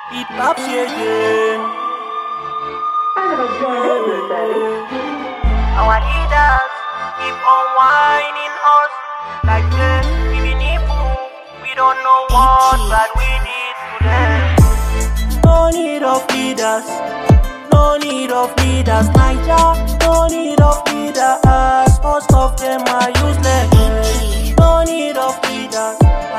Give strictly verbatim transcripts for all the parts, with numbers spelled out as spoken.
It pops again. Our leaders keep on whining us like this. Even if we don't know what that we did to them. No need of leaders. No need of leaders. Niger. No need of leaders. Most of them are useless. No need of leaders.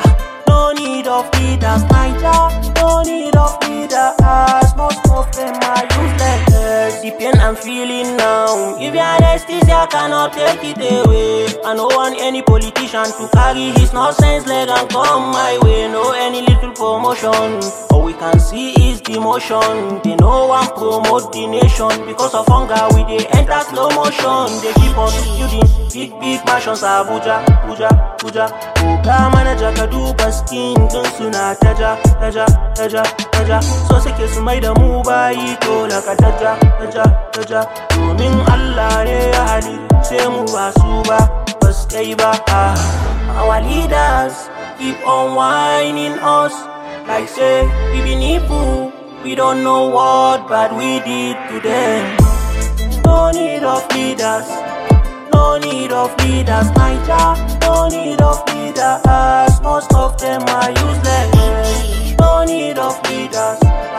No need of leaders. Niger. No need of leaders. Most of them are useless. The pain I'm feeling now, if your anesthesia cannot take it away. I don't want any politician to carry his nonsense leg and come my way. No any little promotion, all we can see is demotion. They no one promote the nation because of hunger. We they enter slow motion. They keep on building big big mansions. Abuja, Abuja, Abuja. Oga manager Kaduba skin dun suna taja, taja, taja, taja. So suke su mai da mu bayi to laka taja, taja, taja. Domin Allah ne ya hali sai mu ba su ba, bas kai ba. Our leaders keep on whining us like say we be nipu. We don't know what but we did to them. No need of leaders. No need of leaders, Niger. No need of leaders. Most of them are useless. No need of leaders.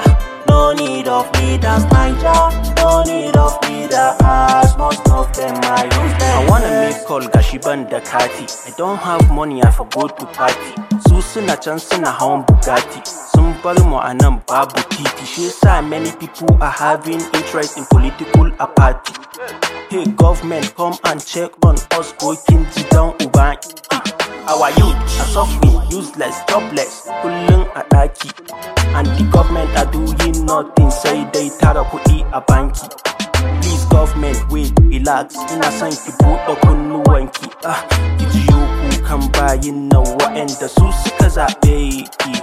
No need of leaders, Niger. No need of leaders. Most of them are useless. I wanna make call Gashiban da Kati. I don't have money, I forgot to party. Su suna can suna hawan Bugatti. Sun bar mu a nan babu titi. Shi yasa many people are having interest in political apathy. Hey government, come and check on us, go kinji down uban. Our youth are suffering, useless, jobless, kullun a daki. And the government are doing nothing, say they tara kudi a banki. Please government, wait, relax, ina son ki buɗe kunnuwanki. Ah, ki jiyo kukan bayin nan wa'anda su suka zaɓe ki.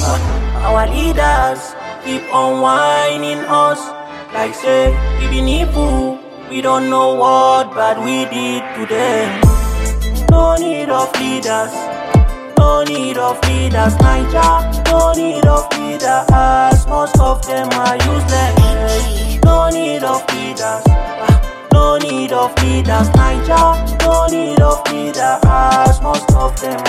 Our leaders keep on whining us like say we be nipu. We don't know what but we did to them. No need of leaders. No need of leaders, Niger. No need of leaders. Most of them are useless. No need of leaders. No need of leaders, Niger. No need of leaders. Most of them